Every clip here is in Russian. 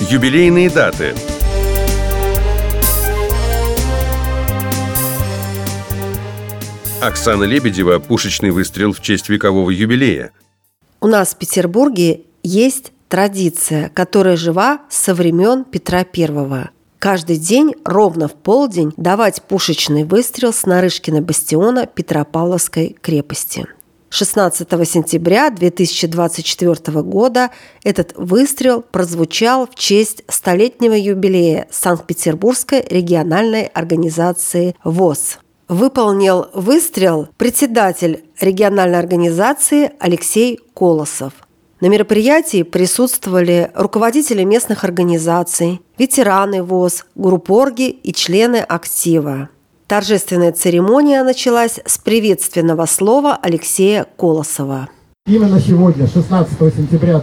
Юбилейные даты. Оксана Лебедева. Пушечный выстрел в честь векового юбилея. У нас в Петербурге есть традиция, которая жива со времен Петра I. Каждый день ровно в полдень давать пушечный выстрел с Нарышкина бастиона Петропавловской крепости. 16 сентября 2024 года этот выстрел прозвучал в честь столетнего юбилея Санкт-Петербургской региональной организации ВОС. Выполнил выстрел председатель региональной организации Алексей Колосов. На мероприятии присутствовали руководители местных организаций, ветераны ВОС, группорги и члены актива. Торжественная церемония началась с приветственного слова Алексея Колосова. Именно сегодня, 16 сентября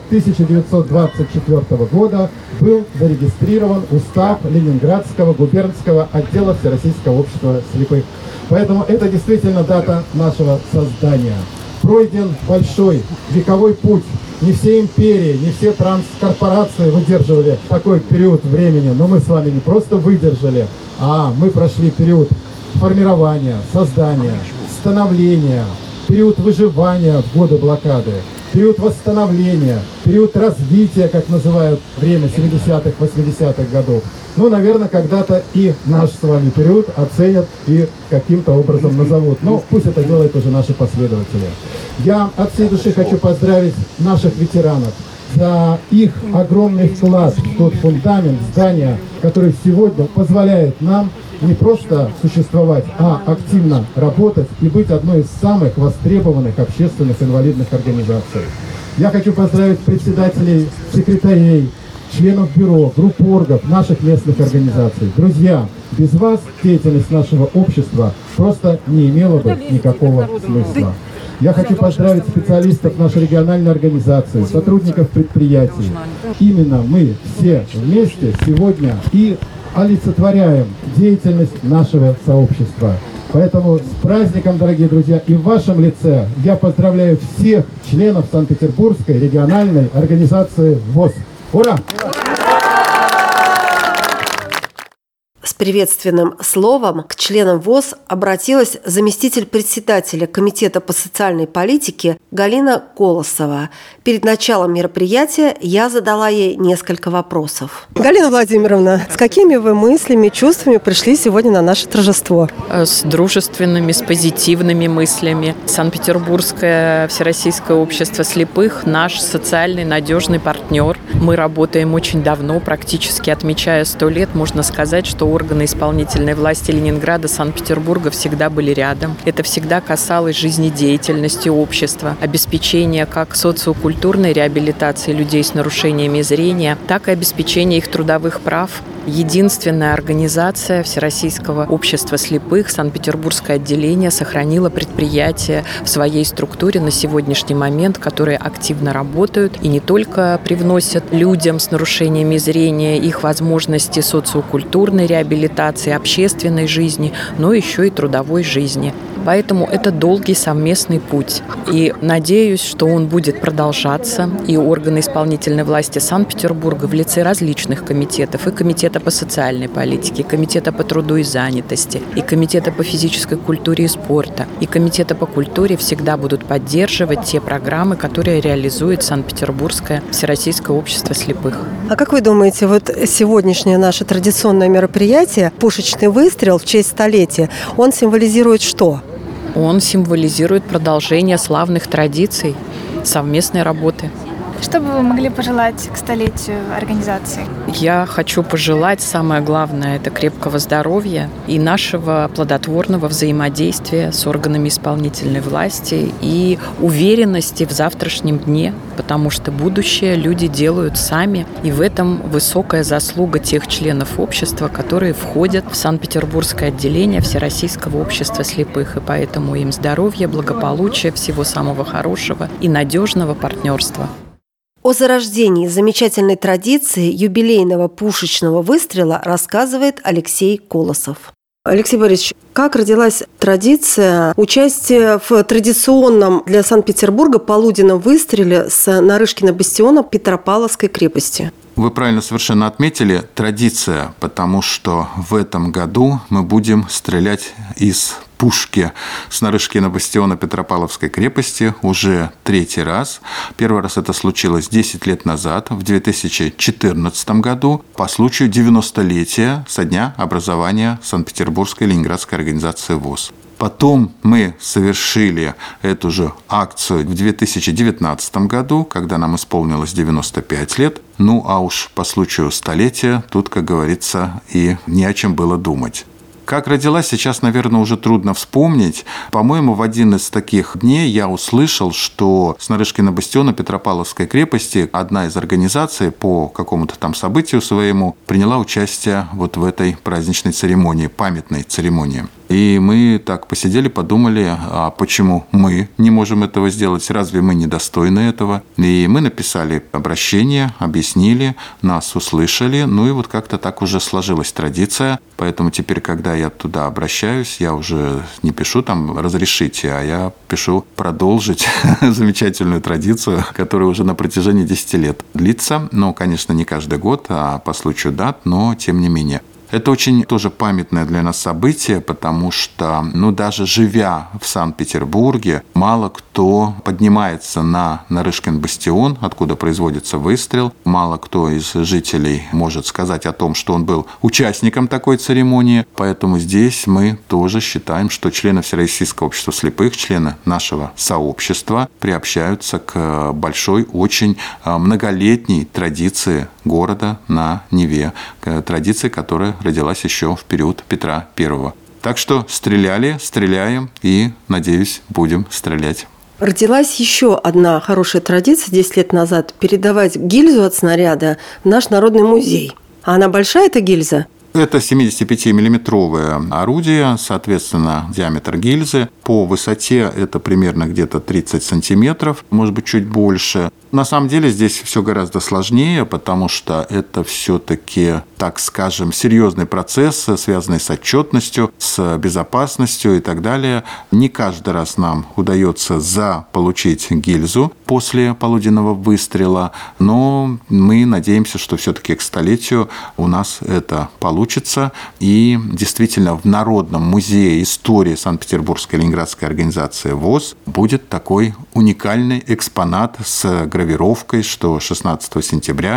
1924 года, был зарегистрирован устав Ленинградского губернского отдела Всероссийского общества слепых. Поэтому это действительно дата нашего создания. Пройден большой вековой путь. Не все империи, не все транскорпорации выдерживали такой период времени, но мы с вами не просто выдержали, а мы прошли период формирования, создания, становления, период выживания в годы блокады, период восстановления, период развития, как называют время 70-х, 80-х годов. Ну, наверное, когда-то и наш с вами период оценят и каким-то образом назовут. Но пусть это делают уже наши последователи. Я от всей души хочу поздравить наших ветеранов за их огромный вклад в тот фундамент здания, который сегодня позволяет нам не просто существовать, а активно работать и быть одной из самых востребованных общественных инвалидных организаций. Я хочу поздравить председателей, секретарей, членов бюро, группоргов, наших местных организаций. Друзья, без вас деятельность нашего общества просто не имела бы никакого смысла. Я хочу поздравить специалистов нашей региональной организации, сотрудников предприятий. Именно мы все вместе сегодня и олицетворяем деятельность нашего сообщества. Поэтому с праздником, дорогие друзья, и в вашем лице я поздравляю всех членов Санкт-Петербургской региональной организации ВОС. Ура! С приветственным словом к членам ВОС обратилась заместитель председателя Комитета по социальной политике Галина Колосова. Перед началом мероприятия я задала ей несколько вопросов. Галина Владимировна, с какими вы мыслями, чувствами пришли сегодня на наше торжество? С дружественными, с позитивными мыслями. Санкт-Петербургское Всероссийское общество слепых – наш социальный надежный партнер. Мы работаем очень давно, практически отмечая 100 лет. Можно сказать, что органы исполнительной власти Ленинграда, Санкт-Петербурга всегда были рядом. Это всегда касалось жизнедеятельности общества, обеспечения как социокультурной реабилитации людей с нарушениями зрения, так и обеспечения их трудовых прав. Единственная организация Всероссийского общества слепых, Санкт-Петербургское отделение, сохранила предприятия в своей структуре на сегодняшний момент, которые активно работают и не только привносят людям с нарушениями зрения их возможности социокультурной реабилитации, общественной жизни, но еще и трудовой жизни. Поэтому это долгий совместный путь. И надеюсь, что он будет продолжаться. И органы исполнительной власти Санкт-Петербурга в лице различных комитетов, и Комитета по социальной политике, и Комитета по труду и занятости, и Комитета по физической культуре и спорту, и Комитета по культуре всегда будут поддерживать те программы, которые реализует Санкт-Петербургское Всероссийское общество слепых. А как вы думаете, вот сегодняшнее наше традиционное мероприятие, пушечный выстрел в честь столетия, он символизирует что? Он символизирует продолжение славных традиций, совместной работы. Что бы вы могли пожелать к столетию организации? Я хочу пожелать, самое главное, это крепкого здоровья и нашего плодотворного взаимодействия с органами исполнительной власти и уверенности в завтрашнем дне, потому что будущее люди делают сами, и в этом высокая заслуга тех членов общества, которые входят в Санкт-Петербургское отделение Всероссийского общества слепых, и поэтому им здоровья, благополучия, всего самого хорошего и надежного партнерства. О зарождении замечательной традиции юбилейного пушечного выстрела рассказывает Алексей Колосов. Алексей Борисович, как родилась традиция участия в традиционном для Санкт-Петербурга полуденном выстреле с Нарышкина бастиона Петропавловской крепости? Вы правильно совершенно отметили, традиция, потому что в этом году мы будем стрелять из пушки с Нарышкина бастиона Петропавловской крепости уже 3-й раз. Первый раз это случилось 10 лет назад, в 2014 году, по случаю 90-летия со дня образования Санкт-Петербургской Ленинградской организации ВОС. Потом мы совершили эту же акцию в 2019 году, когда нам исполнилось 95 лет. Ну, а уж по случаю столетия тут, как говорится, и не о чем было думать. Как родилась, сейчас, наверное, уже трудно вспомнить. По-моему, в один из таких дней я услышал, что с Нарышкина бастиона Петропавловской крепости одна из организаций по какому-то там событию своему приняла участие вот в этой праздничной церемонии, памятной церемонии. И мы так посидели, подумали, а почему мы не можем этого сделать, разве мы недостойны этого? И мы написали обращение, объяснили, нас услышали, ну и вот как-то так уже сложилась традиция. Поэтому теперь, когда я туда обращаюсь, я уже не пишу там «разрешите», а я пишу «продолжить» замечательную традицию, которая уже на протяжении 10 лет длится. Но, конечно, не каждый год, а по случаю дат, но тем не менее. Это очень тоже памятное для нас событие, потому что, даже живя в Санкт-Петербурге, мало кто поднимается на Нарышкин бастион, откуда производится выстрел. Мало кто из жителей может сказать о том, что он был участником такой церемонии. Поэтому здесь мы тоже считаем, что члены Всероссийского общества слепых, члены нашего сообщества приобщаются к большой, очень многолетней традиции города на Неве, к традиции, которая родилась еще в период Петра I. Так что стреляли, стреляем и, надеюсь, будем стрелять. Родилась еще одна хорошая традиция 10 лет назад – передавать гильзу от снаряда в наш народный музей. А она большая, эта гильза? Это 75-миллиметровое орудие, соответственно, диаметр гильзы. По высоте это примерно где-то 30 сантиметров, может быть, чуть больше. На самом деле здесь все гораздо сложнее, потому что это все-таки, так скажем, серьезный процесс, связанный с отчетностью, с безопасностью и так далее. Не каждый раз нам удается заполучить гильзу после полуденного выстрела, но мы надеемся, что все-таки к столетию у нас это получится. И действительно в Народном музее истории Санкт-Петербургской Ленинградской организации ВОС будет такой уникальный экспонат с гравировкой, что 16 сентября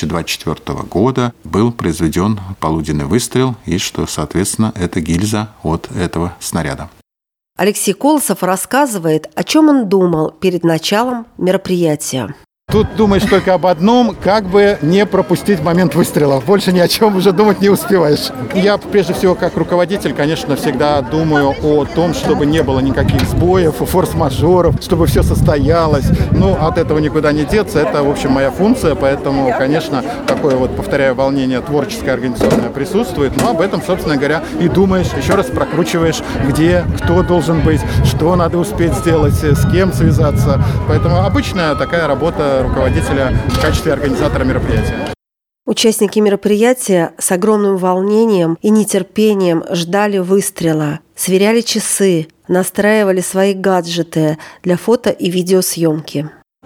2024 года был произведен полуденный выстрел и что, соответственно, это гильза от этого снаряда. Алексей Колосов рассказывает, о чем он думал перед началом мероприятия. Тут думаешь только об одном, как бы не пропустить момент выстрела. Больше ни о чем уже думать не успеваешь. Я, прежде всего, как руководитель, конечно, всегда думаю о том, чтобы не было никаких сбоев, форс-мажоров, чтобы все состоялось. От этого никуда не деться. Это, в общем, моя функция. Поэтому, конечно, такое повторяю, волнение творческое, организационное присутствует. Но об этом, собственно говоря, и думаешь, еще раз прокручиваешь, где, кто должен быть, что надо успеть сделать, с кем связаться. Поэтому обычная такая работа руководителя в качестве организатора мероприятия. Участники мероприятия с огромным волнением и нетерпением ждали выстрела, сверяли часы, настраивали свои гаджеты для фото и видеосъемки.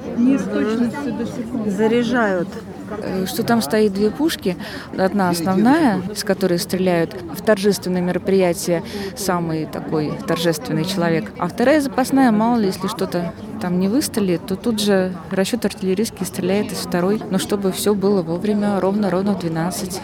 Заряжают. Что там стоит 2 пушки. Одна основная, с которой стреляют в торжественное мероприятие самый такой торжественный человек. А вторая запасная, мало ли, если что-то там не выстрелит, то тут же расчет артиллерийский стреляет из второй. Но чтобы все было вовремя, ровно в 12.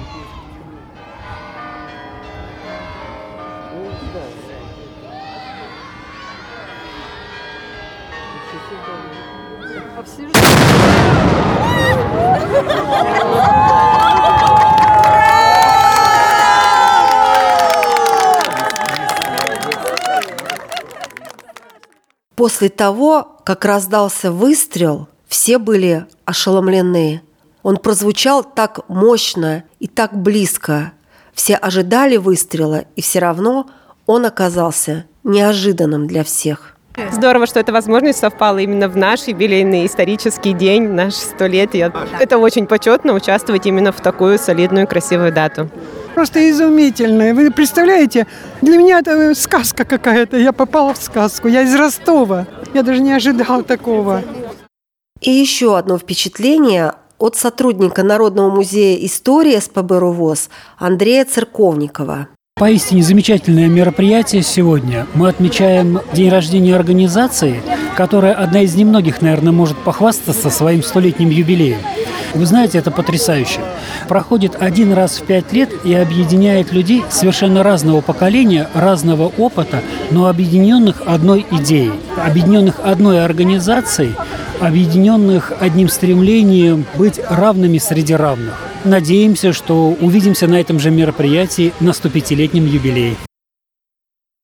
После того, как раздался выстрел, все были ошеломлены. Он прозвучал так мощно и так близко. Все ожидали выстрела, и все равно он оказался неожиданным для всех. Здорово, что эта возможность совпала именно в наш юбилейный исторический день, наш 100-летие. Это очень почетно участвовать именно в такую солидную, красивую дату. Просто изумительно. Вы представляете, для меня это сказка какая-то. Я попала в сказку. Я из Ростова. Я даже не ожидала такого. И еще одно впечатление от сотрудника Народного музея истории СПб РУВОЗ Андрея Церковникова. Поистине замечательное мероприятие сегодня. Мы отмечаем день рождения организации, которая одна из немногих, наверное, может похвастаться своим 100-летним юбилеем. Вы знаете, это потрясающе. Проходит один раз в 5 лет и объединяет людей совершенно разного поколения, разного опыта, но объединенных одной идеей, объединенных одной организацией, объединенных одним стремлением быть равными среди равных. Надеемся, что увидимся на этом же мероприятии на 105-летнем юбилее.